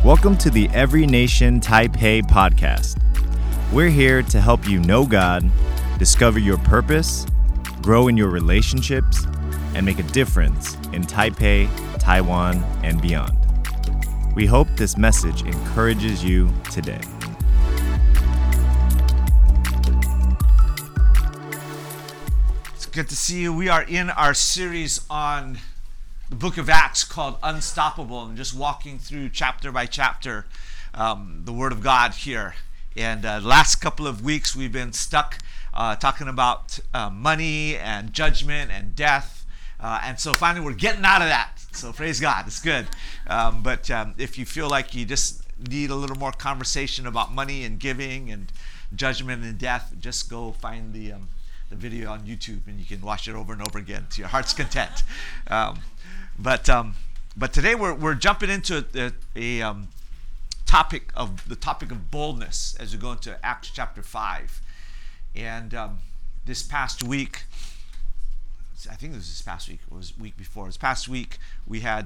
Welcome to the Every Nation Taipei podcast. We're here to help you know God, discover your purpose, grow in your relationships, and make a difference in Taipei, Taiwan, and beyond. We hope this message encourages you today. It's good to see you. We are in our series on the book of Acts called Unstoppable, and just walking through chapter by chapter the Word of God here. And the last couple of weeks we've been stuck talking about money and judgment and death. And so finally we're getting out of that. So praise God, it's good. But if you feel like you just need a little more conversation about money and giving and judgment and death, just go find the video on YouTube and you can watch it over and over again to your heart's content. But today we're jumping into a topic of boldness as we go into Acts chapter 5. And this past week, I think it was this past week, or was the week before. This past week we had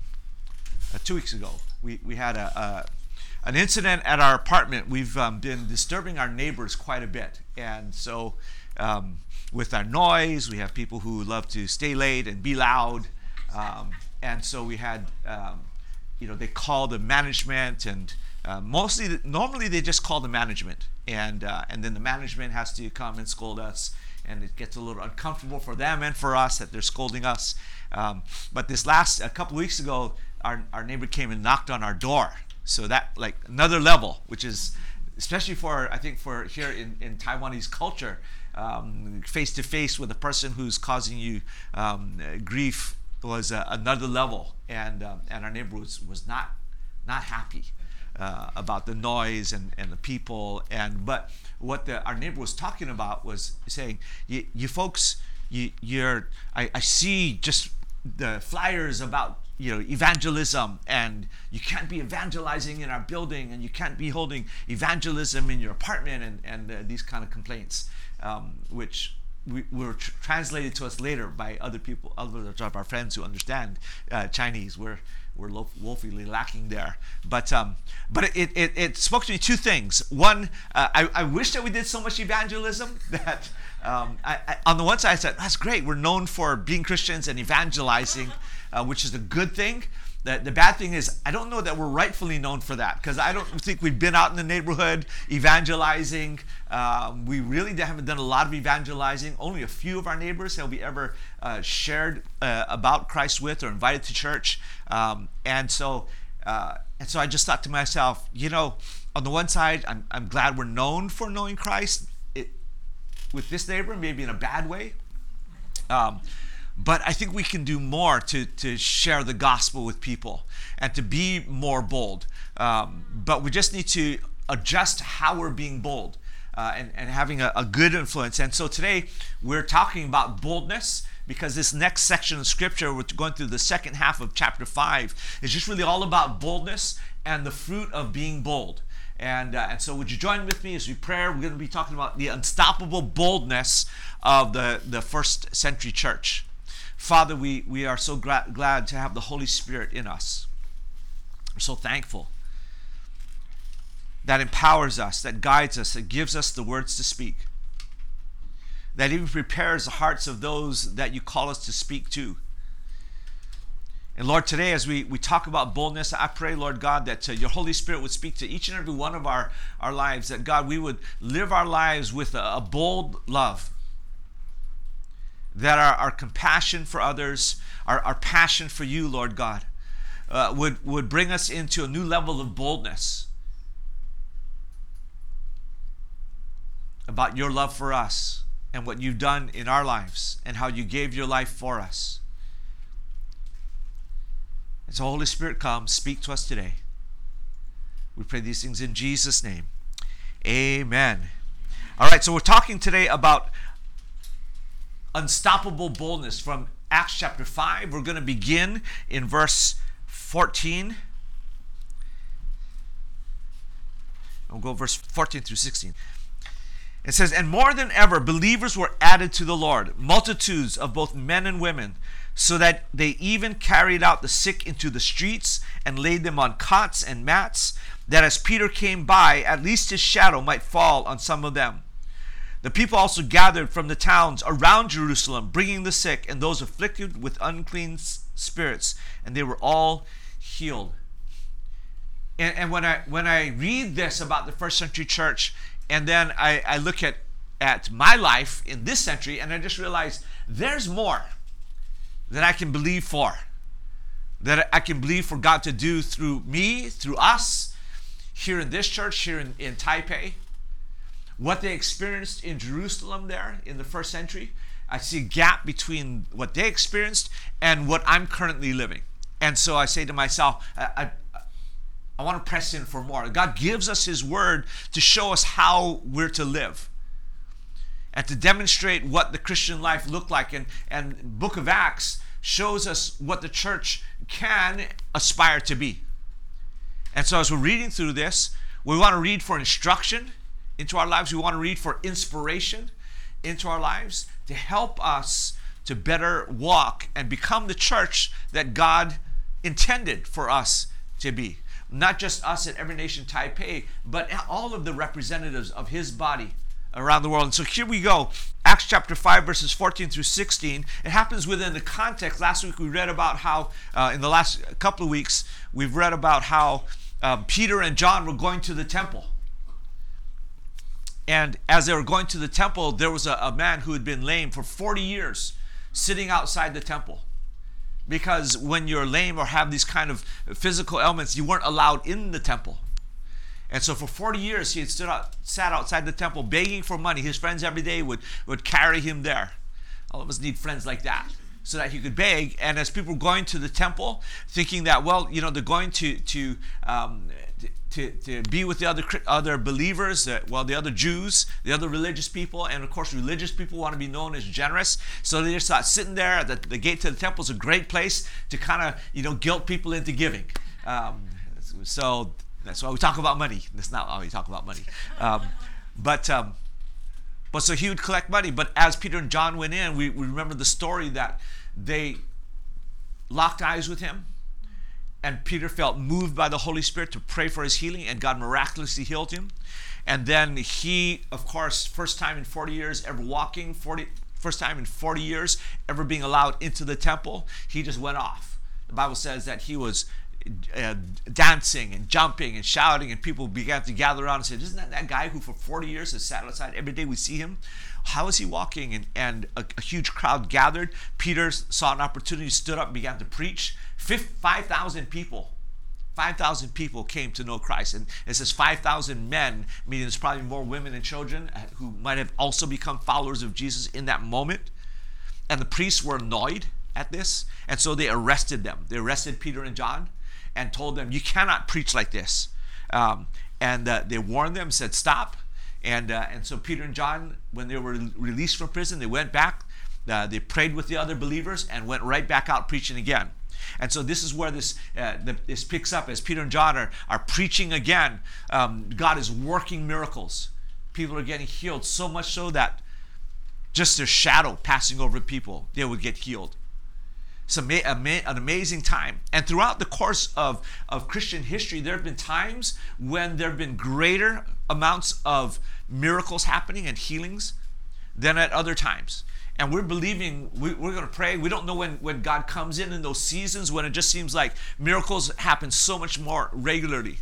2 weeks ago we had an incident at our apartment. We've been disturbing our neighbors quite a bit, and so with our noise, we have people who love to stay late and be loud. And so we had, they call the management, and normally they just call the management, and then the management has to come and scold us, and it gets a little uncomfortable for them and for us that they're scolding us. But this a couple weeks ago, our neighbor came and knocked on our door. So that, like, another level, which is, especially for here in Taiwanese culture, face to face with a person who's causing you grief was another level, and our neighbor was not happy about the noise and the people. But what our neighbor was talking about was saying, you folks, I see just the flyers about evangelism, and you can't be evangelizing in our building, and you can't be holding evangelism in your apartment, and these kind of complaints, which were translated to us later by other of our friends who understand Chinese. We're woefully lacking there, but it spoke to me two things. One, I wish that we did so much evangelism that I, on the one side, I said, that's great, we're known for being Christians and evangelizing, which is a good thing. The bad thing is, I don't know that we're rightfully known for that, because I don't think we've been out in the neighborhood evangelizing. We really haven't done a lot of evangelizing. Only a few of our neighbors have we ever shared about Christ with or invited to church. And so I just thought to myself, on the one side, I'm glad we're known for knowing Christ. With this neighbor, maybe in a bad way. But I think we can do more to share the gospel with people and to be more bold. But we just need to adjust how we're being bold and having a good influence. And so today we're talking about boldness, because this next section of scripture, we're going through the second half of chapter 5, is just really all about boldness and the fruit of being bold. And so would you join with me as we pray? We're going to be talking about the unstoppable boldness of the first century church. Father, we are so glad to have the Holy Spirit in us. We're so thankful that empowers us, that guides us, that gives us the words to speak, that even prepares the hearts of those that you call us to speak to. And Lord, today as we talk about boldness, I pray, Lord God, that your Holy Spirit would speak to each and every one of our lives, that God, we would live our lives with a bold love, that our compassion for others, our passion for you, Lord God, would bring us into a new level of boldness about your love for us and what you've done in our lives and how you gave your life for us. And so, Holy Spirit, come, speak to us today. We pray these things in Jesus' name. Amen. All right, so we're talking today about unstoppable boldness from Acts chapter 5. We're going to begin in verse 14. We'll go verse 14 through 16. It says, and more than ever, believers were added to the Lord, multitudes of both men and women, so that they even carried out the sick into the streets and laid them on cots and mats, that as Peter came by, at least his shadow might fall on some of them. The people also gathered from the towns around Jerusalem, bringing the sick and those afflicted with unclean spirits, and they were all healed. And when I read this about the first century church, and then I look at my life in this century, and I just realize there's more that I can believe for. That I can believe for God to do through me, through us, here in this church, here in Taipei. What they experienced in Jerusalem there in the first century, I see a gap between what they experienced and what I'm currently living. And so I say to myself, I want to press in for more. God gives us His Word to show us how we're to live and to demonstrate what the Christian life looked like. And Book of Acts shows us what the church can aspire to be. And so as we're reading through this, we want to read for instruction into our lives. We want to read for inspiration into our lives to help us to better walk and become the church that God intended for us to be. Not just us at Every Nation Taipei, but all of the representatives of His body around the world. And so here we go. Acts chapter 5, verses 14 through 16. It happens within the context. Last week we read about how, in the last couple of weeks, we've read about how Peter and John were going to the temple. And as they were going to the temple, there was a man who had been lame for 40 years sitting outside the temple. Because when you're lame or have these kind of physical ailments, you weren't allowed in the temple. And so for 40 years, he had sat outside the temple begging for money. His friends every day would carry him there. All of us need friends like that, so that he could beg. And as people were going to the temple, thinking that, well, you know, they're going to be with the other believers, the other Jews, the other religious people, and of course religious people want to be known as generous, so they just thought sitting there at the gate to the temple is a great place to kind of guilt people into giving. So that's why we talk about money. That's not why we talk about money. But so he would collect money. But as Peter and John went in, we remember the story that they locked eyes with him. And Peter felt moved by the Holy Spirit to pray for his healing, and God miraculously healed him. And then he, of course, first time in 40 years ever walking, first time in 40 years ever being allowed into the temple, he just went off. The Bible says that he was dancing and jumping and shouting, and people began to gather around and say, isn't that guy who for 40 years has sat outside every day? We see him. How is he walking? And a huge crowd gathered. Peter saw an opportunity, stood up, began to preach. 5,000 people. 5,000 people came to know Christ. And it says 5,000 men, meaning there's probably more women and children who might have also become followers of Jesus in that moment. And the priests were annoyed at this. And so they arrested them. They arrested Peter and John and told them, you cannot preach like this. They warned them, said, stop. And so Peter and John, when they were released from prison, they went back. They prayed with the other believers and went right back out preaching again. And so this is where this picks up. As Peter and John are preaching again, God is working miracles. People are getting healed, so much so that just their shadow passing over people, they would get healed. It's an amazing time. And throughout the course of Christian history, there have been times when there have been greater amounts of miracles happening and healings than at other times. And we're believing, we're going to pray. We don't know when God comes in those seasons when it just seems like miracles happen so much more regularly.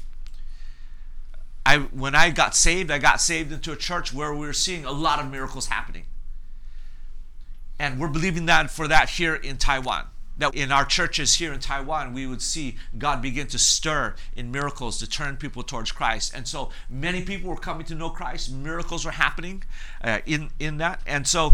When I got saved into a church where we were seeing a lot of miracles happening. And we're believing that for that here in Taiwan. That in our churches here in Taiwan, we would see God begin to stir in miracles to turn people towards Christ. And so many people were coming to know Christ. Miracles were happening in that. And so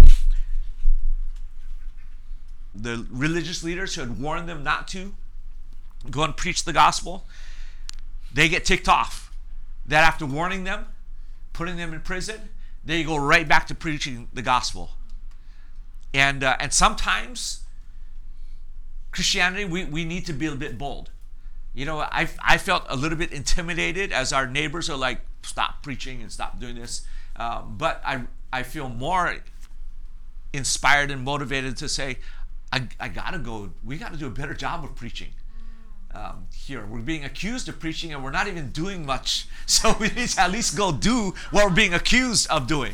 the religious leaders who had warned them not to go and preach the gospel, they get ticked off. That after warning them, putting them in prison, they go right back to preaching the gospel. And sometimes Christianity, we need to be a bit bold. You know, I felt a little bit intimidated as our neighbors are like, stop preaching and stop doing this. But I feel more inspired and motivated to say, I gotta go. We gotta do a better job of preaching. Here we're being accused of preaching, and we're not even doing much. So we need to at least go do what we're being accused of doing.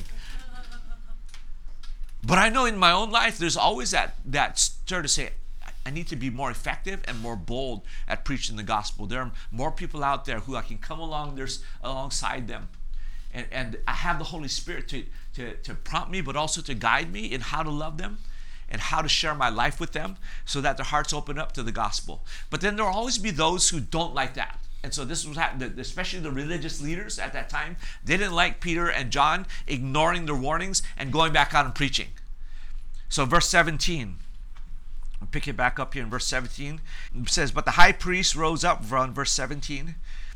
But I know in my own life, there's always that stir to say, I need to be more effective and more bold at preaching the gospel. There are more people out there who I can come alongside them. And I have the Holy Spirit to prompt me, but also to guide me in how to love them and how to share my life with them so that their hearts open up to the gospel. But then there will always be those who don't like that. And so this was especially the religious leaders at that time. They didn't like Peter and John ignoring their warnings and going back out and preaching. So verse 17, I'll pick it back up here in verse 17. It says, but the high priest rose up, from verse 17,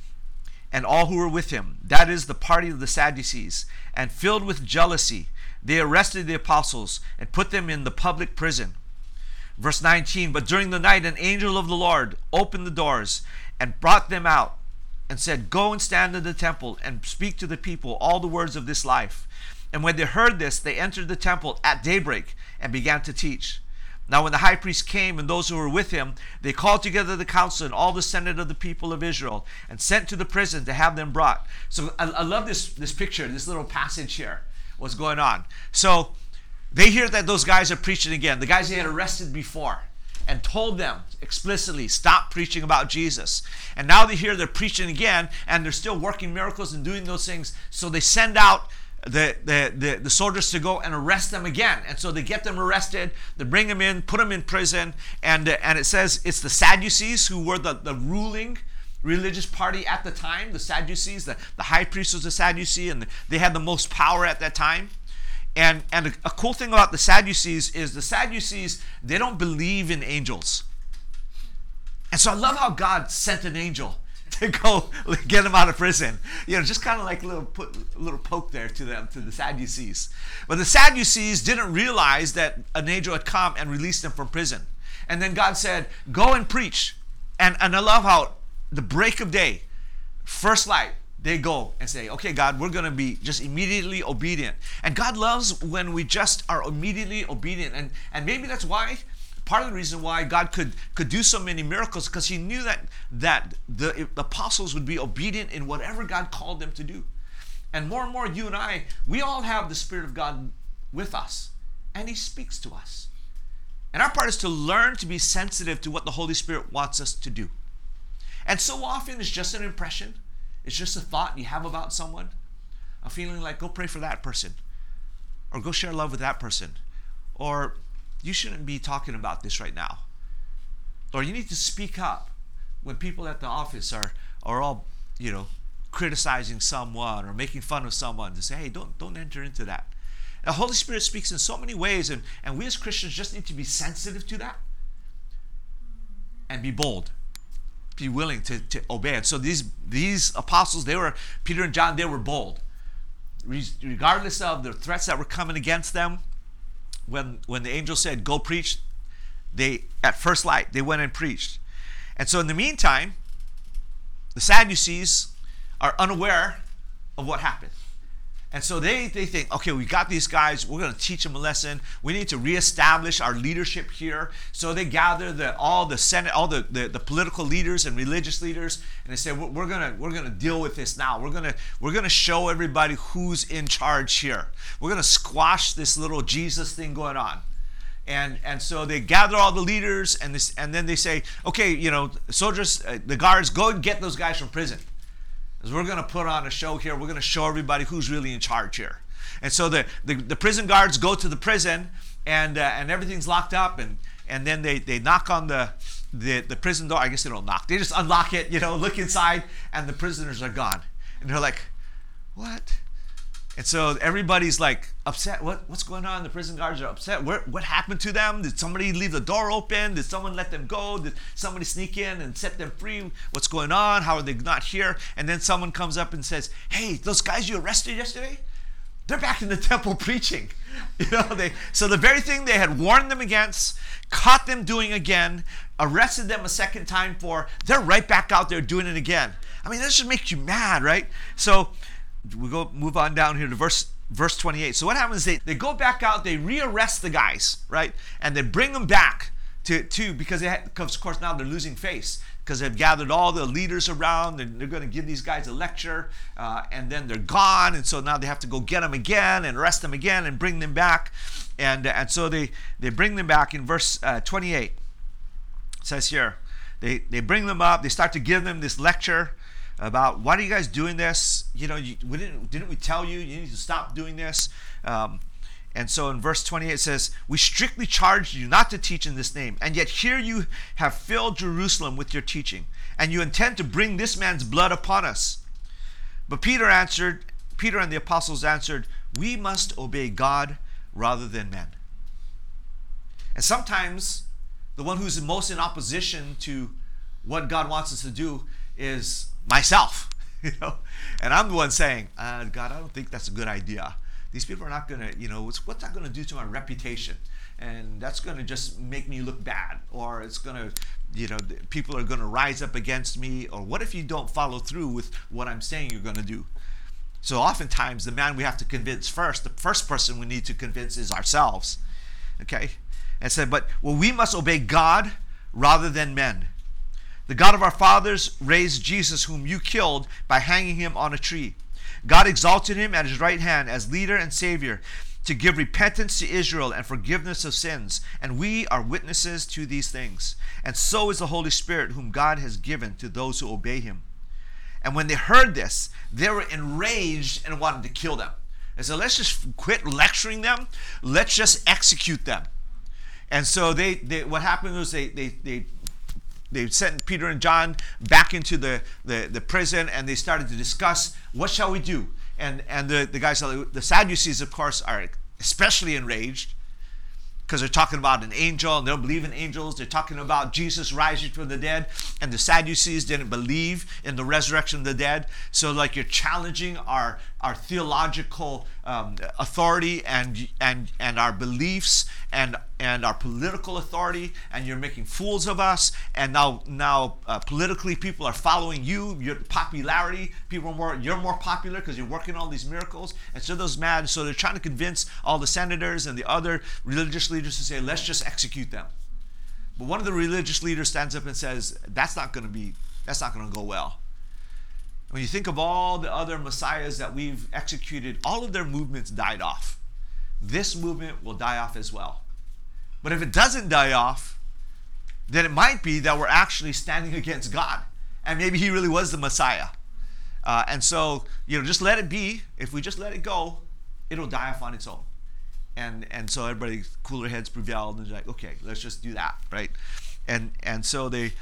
and all who were with him, that is the party of the Sadducees, and filled with jealousy, they arrested the apostles and put them in the public prison. Verse 19, but during the night an angel of the Lord opened the doors and brought them out and said, go and stand in the temple and speak to the people all the words of this life. And when they heard this, they entered the temple at daybreak and began to teach. Now when the high priest came and those who were with him, they called together the council and all the senate of the people of Israel and sent to the prison to have them brought. So I love this picture, this little passage here, what's going on. So they hear that those guys are preaching again. The guys they had arrested before and told them explicitly, stop preaching about Jesus. And now they hear they're preaching again and they're still working miracles and doing those things. So they send out the soldiers to go and arrest them again. And so they get them arrested, they bring them in, put them in prison, and it says it's the Sadducees who were the ruling religious party at the time. The Sadducees, the high priest was a Sadducee, and they had the most power at that time. And a cool thing about the Sadducees is the Sadducees, they don't believe in angels. And so I love how God sent an angel to go get them out of prison. You know, just kind of like a little poke there to them, to the Sadducees. But the Sadducees didn't realize that an angel had come and released them from prison. And then God said, go and preach. And I love how the break of day, first light, they go and say, okay, God, we're going to be just immediately obedient. And God loves when we just are immediately obedient. And maybe that's why, part of the reason why God could do so many miracles, because he knew that the apostles would be obedient in whatever God called them to do. And more, you and I, we all have the Spirit of God with us, and he speaks to us. And our part is to learn to be sensitive to what the Holy Spirit wants us to do. And so often it's just an impression. It's just a thought you have about someone. A feeling like, go pray for that person. Or go share love with that person. Or you shouldn't be talking about this right now. Or you need to speak up when people at the office are all, criticizing someone or making fun of someone, to say, hey, don't enter into that. The Holy Spirit speaks in so many ways, and we as Christians just need to be sensitive to that and be bold. Be willing to obey it. So these apostles, Peter and John, they were bold. Regardless of the threats that were coming against them, when the angel said, go preach, they, at first light, they went and preached. And so in the meantime, the Sadducees are unaware of what happened. And so they think, okay, we got these guys, we're going to teach them a lesson. We need to reestablish our leadership here. So they gather all the Senate, all the political leaders and religious leaders, and they say, we're gonna deal with this now. We're gonna show everybody who's in charge here. We're gonna squash this little Jesus thing going on. And so they gather all the leaders, and then they say, okay, soldiers, the guards, go and get those guys from prison. Because we're going to put on a show here. We're going to show everybody who's really in charge here. And so the prison guards go to the prison, and everything's locked up, and then they knock on the prison door. I guess they don't knock. They just unlock it, look inside, and the prisoners are gone. And they're like, what? And so everybody's like upset. What's going on? The prison guards are upset. What happened to them? Did somebody leave the door open? Did someone let them go? Did somebody sneak in and set them free? What's going on? How are they not here? And then someone comes up and says, hey, those guys you arrested yesterday, they're back in the temple preaching. So the very thing they had warned them against, caught them doing again, arrested them a second time for, they're right back out there doing it again. I mean, that just makes you mad, right? So we move on down here to verse 28. So what happens? They go back out, they rearrest the guys, right? And they bring them back to because of course now they're losing face because they've gathered all the leaders around and they're going to give these guys a lecture, and then they're gone, and so now they have to go get them again and arrest them again and bring them back, and so they bring them back in verse 28. It says here, they bring them up, they start to give them this lecture about, why are you guys doing this? Didn't we tell you need to stop doing this? And so in verse 28 it says, we strictly charged you not to teach in this name, and yet here you have filled Jerusalem with your teaching, and you intend to bring this man's blood upon us. But Peter and the apostles answered, we must obey God rather than men. And sometimes the one who's most in opposition to what God wants us to do is myself, and I'm the one saying, God, I don't think that's a good idea. These people are not going to, what's that going to do to my reputation? And that's going to just make me look bad, or it's going to, people are going to rise up against me, or what if you don't follow through with what I'm saying you're going to do? So oftentimes the man we have to convince first, the first person we need to convince is ourselves, okay? And said, we must obey God rather than men. The God of our fathers raised Jesus, whom you killed by hanging him on a tree. God exalted him at his right hand as leader and savior to give repentance to Israel and forgiveness of sins. And we are witnesses to these things. And so is the Holy Spirit, whom God has given to those who obey him. And when they heard this, they were enraged and wanted to kill them. And so let's just quit lecturing them. Let's just execute them. And so what happened was they sent Peter and John back into the prison, and they started to discuss, what shall we do? And the guys, the Sadducees, of course, are especially enraged because they're talking about an angel, and they don't believe in angels. They're talking about Jesus rising from the dead, and the Sadducees didn't believe in the resurrection of the dead. So you're challenging our theological authority and our beliefs and our political authority, and you're making fools of us. And now politically people are following you, your popularity. You're more popular because you're working all these miracles. And so those mad. So they're trying to convince all the senators and the other religious leaders to say, let's just execute them. But one of the religious leaders stands up and says, that's not going to go well. When you think of all the other messiahs that we've executed, all of their movements died off. This movement will die off as well. But if it doesn't die off, then it might be that we're actually standing against God. And maybe he really was the Messiah. And so, just let it be. If we just let it go, it'll die off on its own. And so everybody, cooler heads prevailed, and they're like, okay, let's just do that, right? And so they,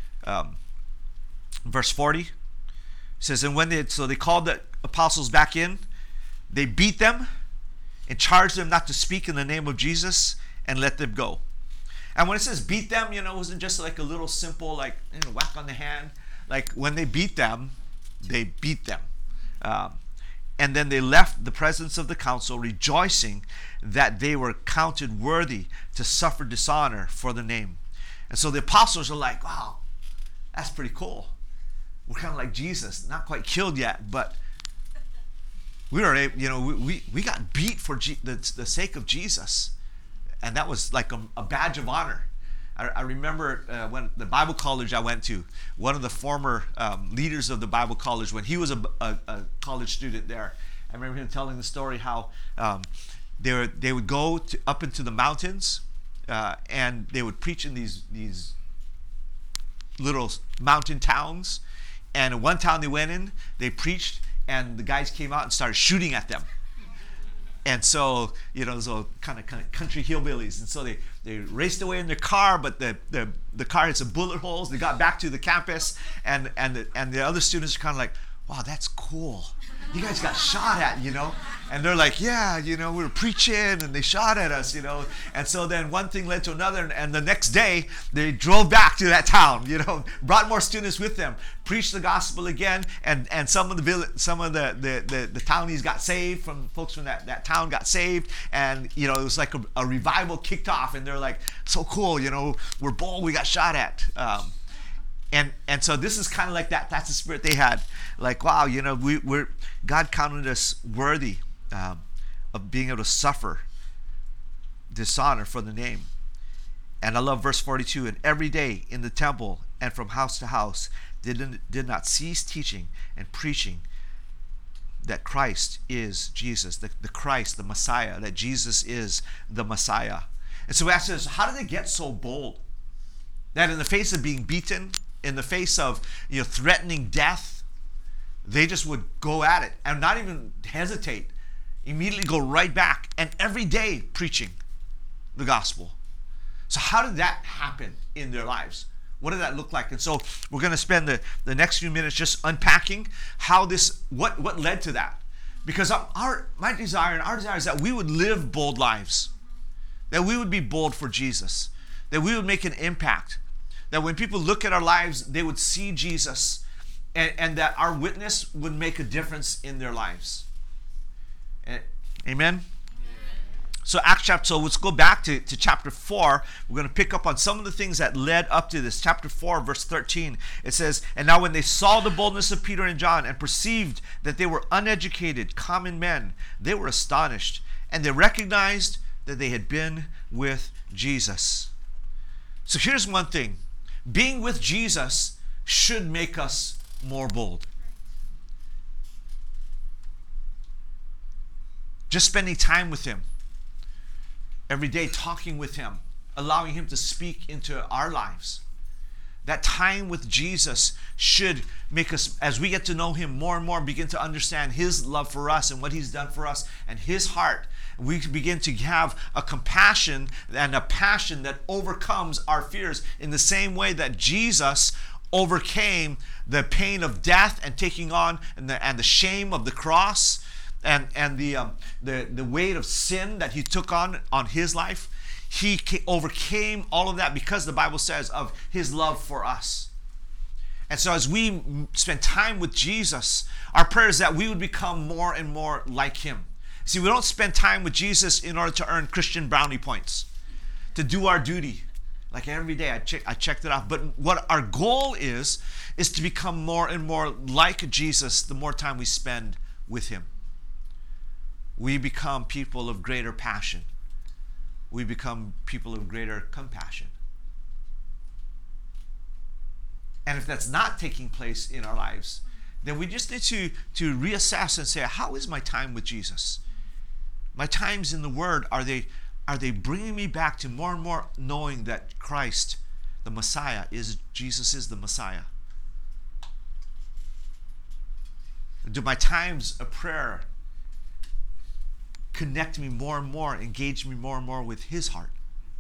verse 40 says, and when they called the apostles back in, they beat them and charged them not to speak in the name of Jesus, and let them go. And when it says beat them, it wasn't just like a little simple whack on the hand. Like when they beat them, they beat them. And then they left the presence of the council, rejoicing that they were counted worthy to suffer dishonor for the name. And so the apostles are like, wow, that's pretty cool. We're kind of like Jesus, not quite killed yet, but we were able, we got beat for the sake of Jesus. And that was like a badge of honor. I remember when the Bible college I went to, one of the former leaders of the Bible college, when he was a college student there, I remember him telling the story how they would go up into the mountains and they would preach in these little mountain towns. And in one town they went in, they preached, and the guys came out and started shooting at them. And so, those kind of country hillbillies. And so they raced away in their car, but the car had some bullet holes. They got back to the campus, and the other students are kind of like, wow, that's cool. You guys got shot at, And they're like, yeah, we were preaching, and they shot at us, And so then one thing led to another, and the next day, they drove back to that town, brought more students with them, preached the gospel again, and some of the townies got saved, folks from that town got saved, and, it was like a revival kicked off, and they're like, so cool, we're bold, we got shot at. And so this is kind of like that. That's the spirit they had. Like, wow, we're God counted us worthy of being able to suffer dishonor for the name. And I love verse 42. And every day in the temple and from house to house did not cease teaching and preaching that Christ is Jesus, the Christ, the Messiah, that Jesus is the Messiah. And so we ask this, how did they get so bold? That in the face of being beaten, in the face of threatening death, they just would go at it and not even hesitate, immediately go right back, and every day preaching the gospel. So how did that happen in their lives? What did that look like? And so we're going to spend the next few minutes just unpacking how what led to that. Because my desire and our desire is that we would live bold lives, that we would be bold for Jesus, that we would make an impact, that when people look at our lives, they would see Jesus, and that our witness would make a difference in their lives. Amen? So so let's go back to chapter 4. We're going to pick up on some of the things that led up to this. Chapter 4, verse 13. It says, and now when they saw the boldness of Peter and John and perceived that they were uneducated, common men, they were astonished, and they recognized that they had been with Jesus. So here's one thing. Being with Jesus should make us more bold. Just spending time with him. Every day talking with him, allowing him to speak into our lives. That time with Jesus should make us, as we get to know him more and more, begin to understand his love for us and what he's done for us and his heart. We begin to have a compassion and a passion that overcomes our fears in the same way that Jesus overcame the pain of death and taking on and the shame of the cross. And the weight of sin that he took on his life, he overcame all of that because the Bible says of his love for us. And so as we spend time with Jesus, our prayer is that we would become more and more like him. See, we don't spend time with Jesus in order to earn Christian brownie points, to do our duty. Like every day I checked it off. But what our goal is to become more and more like Jesus the more time we spend with him. We become people of greater passion. We become people of greater compassion. And if that's not taking place in our lives, then we just need to reassess and say, how is my time with Jesus? My times in the Word, are they bringing me back to more and more knowing that Christ, the Messiah, Jesus is the Messiah? Do my times of prayer connect me more and more, engage me more and more with his heart?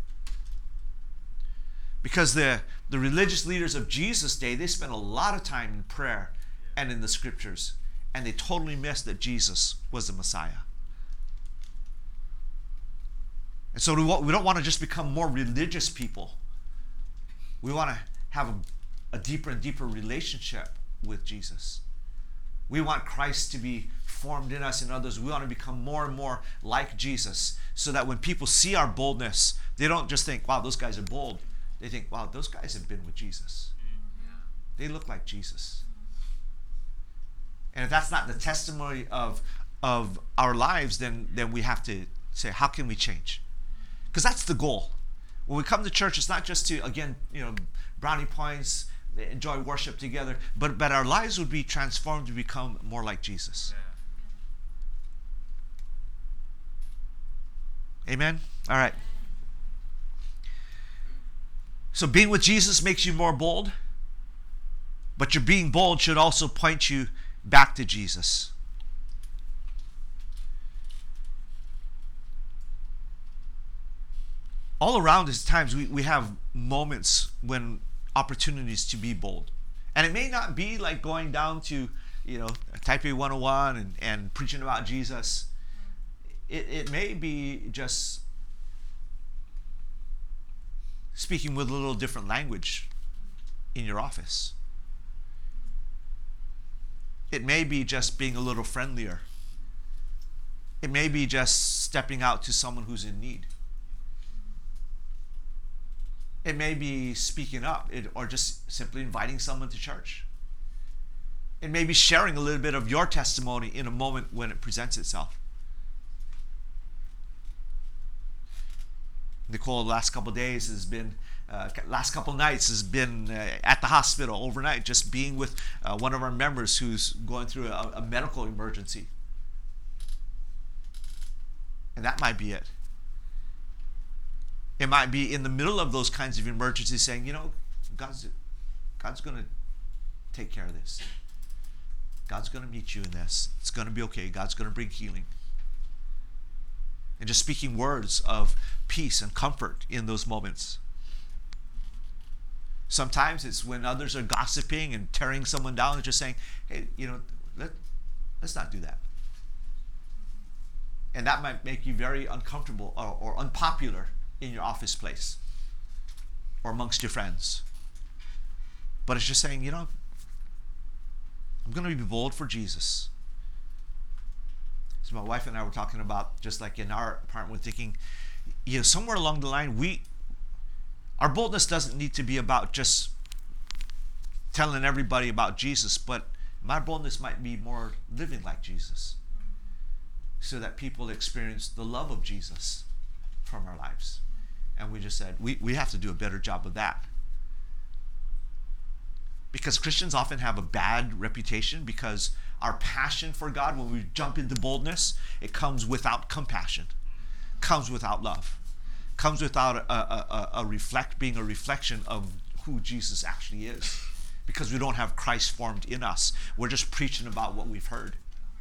Because the religious leaders of Jesus' day, they spent a lot of time in prayer and in the scriptures, and they totally missed that Jesus was the Messiah. And so we don't want to just become more religious people. We want to have a deeper and deeper relationship with Jesus. We want Christ to be formed in us and others. We want to become more and more like Jesus, so that when people see our boldness, they don't just think, wow, those guys are bold. They think, wow, those guys have been with Jesus. They look like Jesus. And if that's not the testimony of our lives, then we have to say, how can we change? Because that's the goal. When we come to church, it's not just to, again, brownie points, enjoy worship together, but our lives would be transformed to become more like Jesus. Amen? All right. So being with Jesus makes you more bold, but your being bold should also point you back to Jesus. All around us, times we have moments when opportunities to be bold. And it may not be like going down to, Type A 101 and preaching about Jesus. It may be just speaking with a little different language in your office. It may be just being a little friendlier. It may be just stepping out to someone who's in need. It may be speaking up or just simply inviting someone to church. It may be sharing a little bit of your testimony in a moment when it presents itself. Nicole, the last couple of days has been, last couple of nights has been at the hospital overnight, just being with one of our members who's going through a medical emergency. And that might be it. It might be in the middle of those kinds of emergencies saying, you know, God's going to take care of this. God's going to meet you in this. It's going to be okay. God's going to bring healing. And just speaking words of peace and comfort in those moments. Sometimes it's when others are gossiping and tearing someone down and just saying, hey, you know, let's not do that. And that might make you very uncomfortable or unpopular in your office place or amongst your friends. But it's just saying, you know, I'm going to be bold for Jesus. So my wife and I were talking about, just like in our apartment, we're thinking, you know, somewhere along the line, our boldness doesn't need to be about just telling everybody about Jesus, but my boldness might be more living like Jesus, so that people experience the love of Jesus from our lives. And we just said, we have to do a better job of that. Because Christians often have a bad reputation because our passion for God, when we jump into boldness, it comes without compassion, comes without love, comes without being a reflection of who Jesus actually is. Because we don't have Christ formed in us. We're just preaching about what we've heard.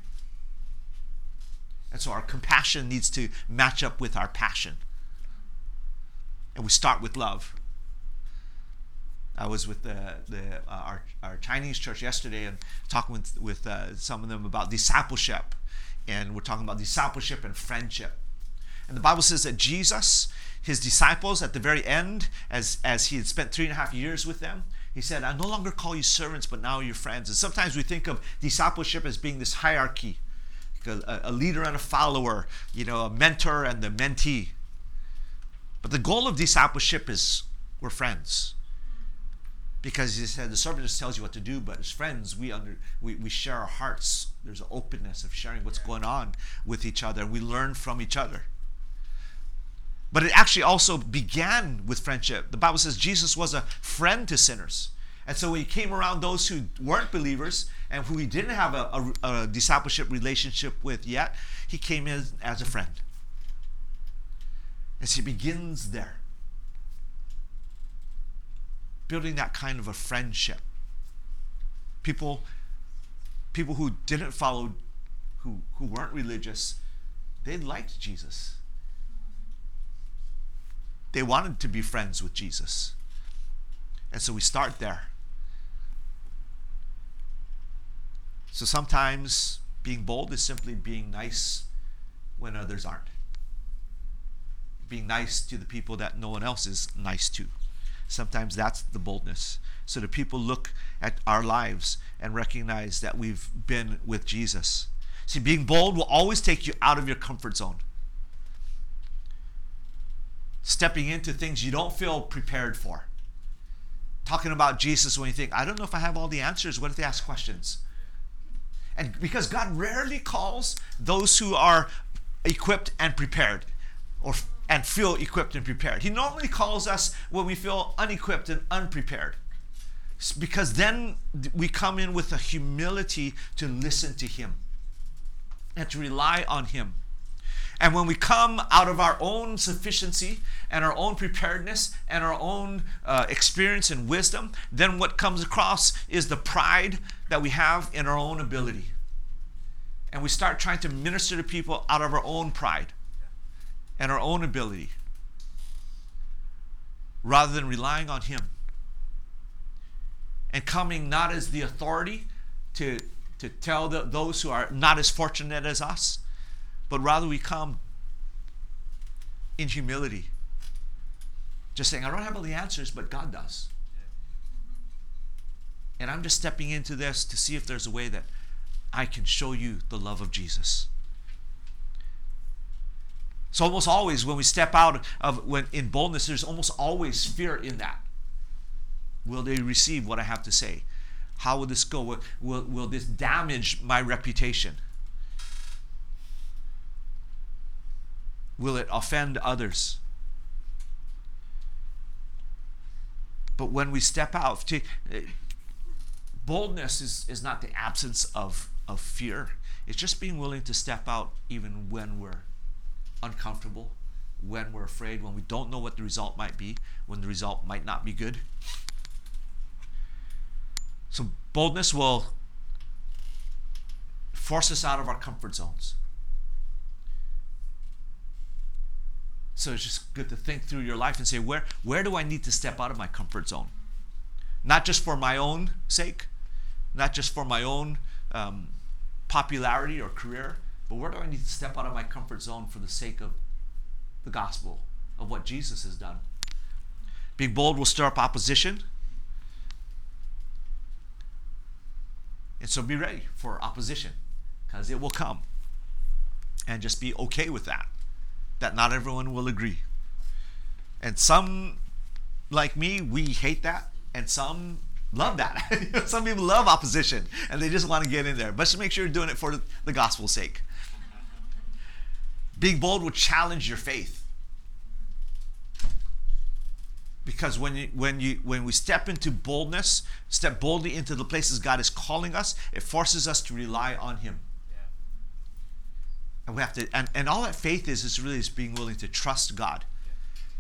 And so our compassion needs to match up with our passion. And we start with love. I was with our Chinese church yesterday and talking with some of them about discipleship. And we're talking about discipleship and friendship. And the Bible says that Jesus, his disciples at the very end, as he had spent 3.5 years with them, he said, I no longer call you servants, but now you're friends. And sometimes we think of discipleship as being this hierarchy, a leader and a follower, you know, a mentor and the mentee. But the goal of discipleship is we're friends. Because he said the servant just tells you what to do, but as friends, we share our hearts. There's an openness of sharing what's going on with each other. We learn from each other. But it actually also began with friendship. The Bible says Jesus was a friend to sinners. And so when he came around those who weren't believers and who he didn't have a discipleship relationship with yet, he came in as a friend. And so he begins there. Building that kind of a friendship. People who didn't follow, who weren't religious, they liked Jesus. They wanted to be friends with Jesus. And so we start there. So sometimes being bold is simply being nice when others aren't. Being nice to the people that no one else is nice to. Sometimes that's the boldness. So that people look at our lives and recognize that we've been with Jesus. See, being bold will always take you out of your comfort zone. Stepping into things you don't feel prepared for. Talking about Jesus when you think, I don't know if I have all the answers. What if they ask questions? And because God rarely calls those who are equipped and prepared and feel equipped and prepared. He normally calls us when we feel unequipped and unprepared. Because then we come in with a humility to listen to him and to rely on him. And when we come out of our own sufficiency and our own preparedness and our own experience and wisdom, then what comes across is the pride that we have in our own ability. And we start trying to minister to people out of our own pride and our own ability, rather than relying on him. And coming not as the authority to tell those who are not as fortunate as us, but rather we come in humility. Just saying, I don't have all the answers, but God does. And I'm just stepping into this to see if there's a way that I can show you the love of Jesus. So almost always when we step out of when in boldness, there's almost always fear in that. Will they receive what I have to say? How will this go? Will this damage my reputation? Will it offend others? But when we step out, boldness is not the absence of fear. It's just being willing to step out even when we're uncomfortable, when we're afraid, when we don't know what the result might be, when the result might not be good. So boldness will force us out of our comfort zones. So it's just good to think through your life and say, where do I need to step out of my comfort zone? Not just for my own sake, not just for my own popularity or career, but where do I need to step out of my comfort zone for the sake of the gospel, of what Jesus has done? Being bold will stir up opposition. And so be ready for opposition, because it will come. And just be okay with that not everyone will agree. And some, like me, we hate that, and some love that. Some people love opposition, and they just want to get in there. But just make sure you're doing it for the gospel's sake. Being bold will challenge your faith. Because when we step into boldness, step boldly into the places God is calling us, it forces us to rely on Him. Yeah. And we have to, and all that faith is really being willing to trust God. Yeah.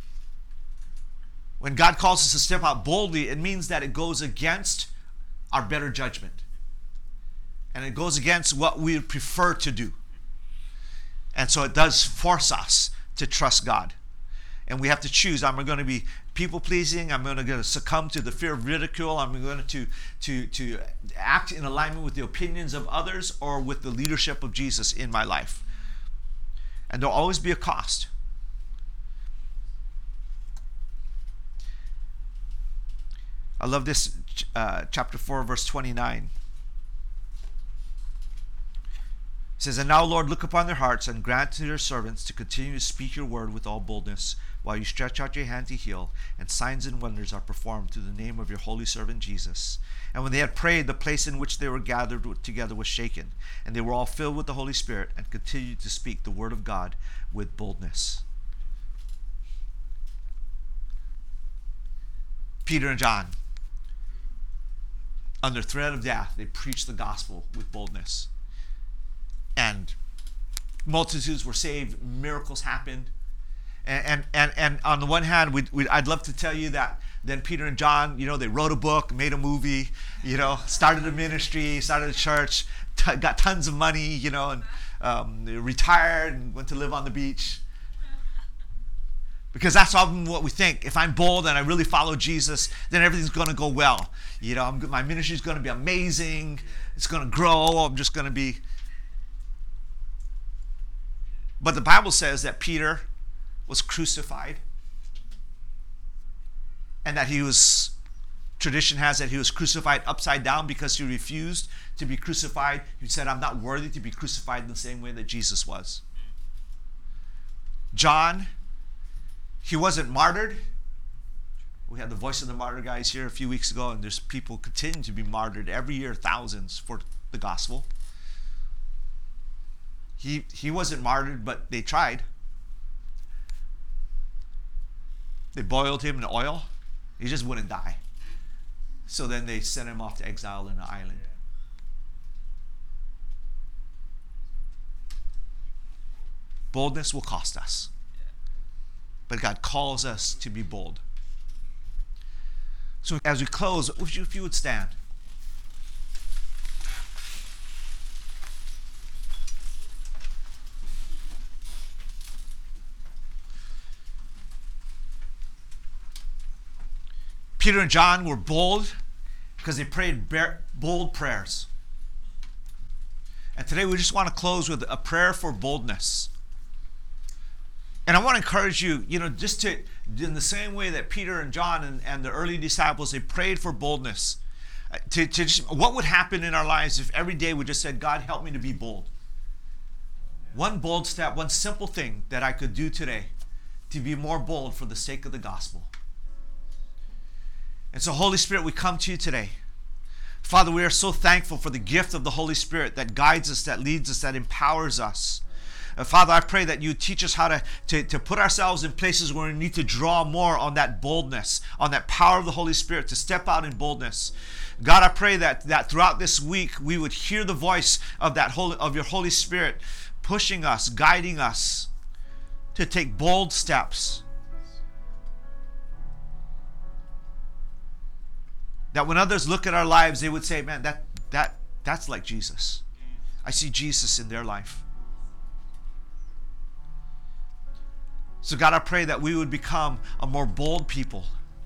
When God calls us to step out boldly, it means that it goes against our better judgment. And it goes against what we prefer to do. And so it does force us to trust God. And we have to choose. I'm going to be people-pleasing. I'm going to succumb to the fear of ridicule. I'm going to act in alignment with the opinions of others or with the leadership of Jesus in my life. And there'll always be a cost. I love this, chapter 4, verse 29. It says, "And now, Lord, look upon their hearts and grant to your servants to continue to speak your word with all boldness, while you stretch out your hand to heal, and signs and wonders are performed through the name of your holy servant Jesus." And when they had prayed, the place in which they were gathered together was shaken, and they were all filled with the Holy Spirit and continued to speak the word of God with boldness. Peter and John, under threat of death, they preached the gospel with boldness. And multitudes were saved, miracles happened. And on the one hand, I'd love to tell you that then Peter and John, they wrote a book, made a movie, started a ministry, started a church, got tons of money, and they retired and went to live on the beach. Because that's often what we think. If I'm bold and I really follow Jesus, then everything's going to go well. My ministry is going to be amazing. It's going to grow. I'm just going to be... But the Bible says that Peter was crucified, and that tradition has that he was crucified upside down because he refused to be crucified. He said, "I'm not worthy to be crucified in the same way that Jesus was." John, he wasn't martyred. We had the Voice of the Martyr guys here a few weeks ago, and there's people continuing to be martyred every year, thousands, for the gospel. He wasn't martyred, but they tried. They boiled him in oil. He just wouldn't die. So then they sent him off to exile in an island. Boldness will cost us. But God calls us to be bold. So as we close, if you would stand. Peter and John were bold because they prayed bold prayers. And today we just want to close with a prayer for boldness. And I want to encourage you, just to, in the same way that Peter and John and the early disciples, they prayed for boldness. What would happen in our lives if every day we just said, "God, help me to be bold"? One bold step, one simple thing that I could do today to be more bold for the sake of the gospel. And so, Holy Spirit, we come to you today. Father, we are so thankful for the gift of the Holy Spirit that guides us, that leads us, that empowers us. Father, I pray that you teach us how to put ourselves in places where we need to draw more on that boldness, on that power of the Holy Spirit, to step out in boldness. God, I pray that throughout this week we would hear the voice of your Holy Spirit pushing us, guiding us to take bold steps. That when others look at our lives, they would say, man, that's like Jesus. I see Jesus in their life. So God, I pray that we would become a more bold people,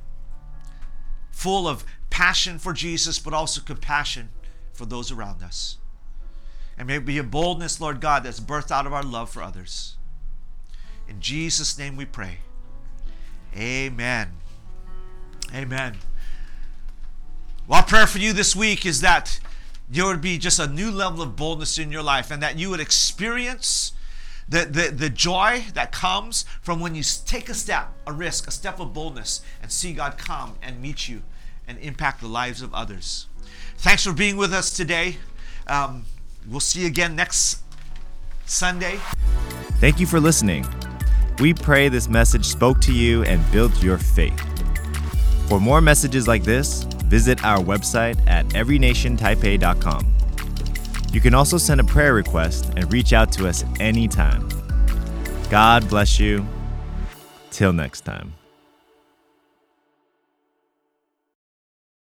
full of passion for Jesus, but also compassion for those around us. And may it be a boldness, Lord God, that's birthed out of our love for others. In Jesus' name we pray. Amen. Amen. Well, our prayer for you this week is that there would be just a new level of boldness in your life, and that you would experience the joy that comes from when you take a step, a risk, a step of boldness, and see God come and meet you and impact the lives of others. Thanks for being with us today. We'll see you again next Sunday. Thank you for listening. We pray this message spoke to you and built your faith. For more messages like this, visit our website at everynationtaipei.com. You can also send a prayer request and reach out to us anytime. God bless you. Till next time.